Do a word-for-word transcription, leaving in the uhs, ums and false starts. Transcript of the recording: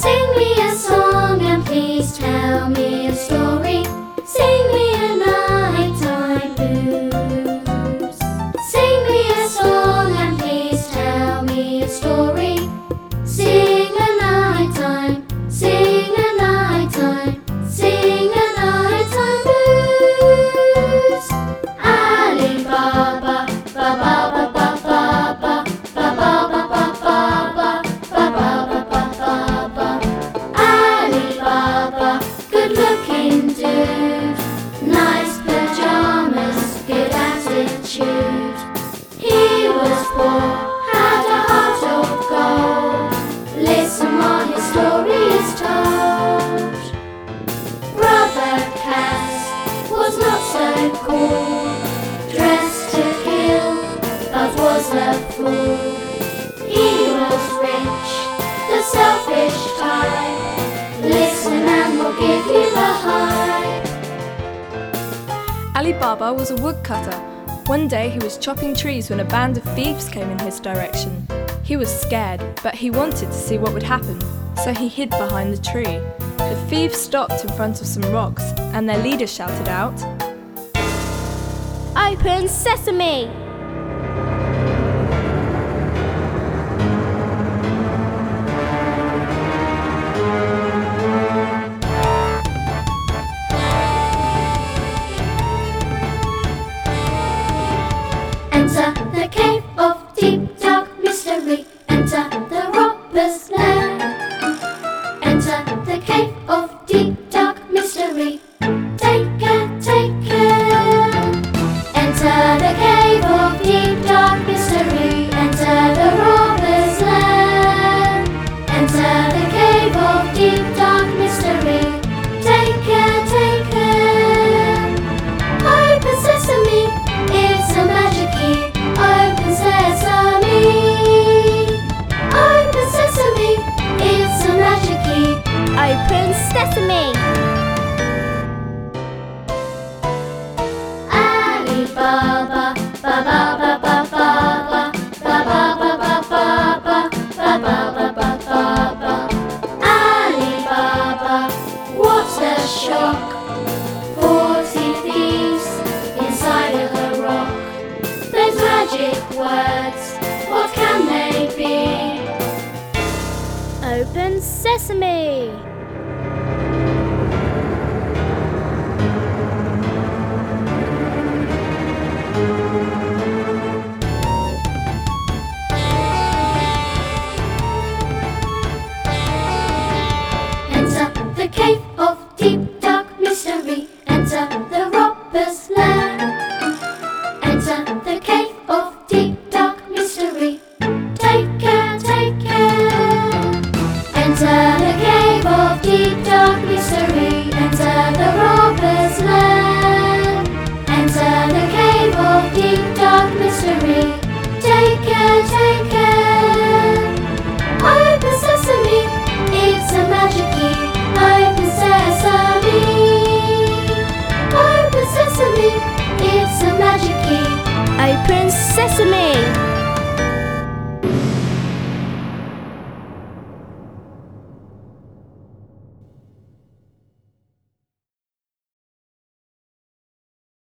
Sing me a song and please tell me a story. Sing me a nighttime blues. Sing me a song and please tell me a story. Sing a nighttime, sing a nighttime, sing a nighttime blues. Ali Baba, ba ba ba ba ba ba, ba ba ba ba ba ba, ba ba ba ba ba. Ali Baba, good-looking dude, nice pajamas, good attitude. He was poor, had a heart of gold. Listen while his story is told. Brother Cass was not so cool, dressed to kill, but was a fool. He was rich, the selfish type. Listen and we'll give you the hype. Ali Baba was a woodcutter. One day he was chopping trees when a band of thieves came in his direction. He was scared, but he wanted to see what would happen, so he hid behind the tree. The thieves stopped in front of some rocks, and their leader shouted out, Open sesame! Enter the cave of deep dark mystery. Enter the robber's lair. Enter the cave of deep dark mystery. Take care, take care. Enter the cave of deep dark mystery. Enter the robber's lair. Enter the cave of deep dark mystery. Take care, take care. Open sesame, it's a magic key. Open sesame. Open sesame, it's a magic key. Open sesame! Ali Baba, ba ba ba ba ba ba, ba ba ba ba ba ba, ba ba ba ba ba ba. Ali Baba, what a shock! Forty thieves inside of a rock. Those magic words, what can they be? Open sesame!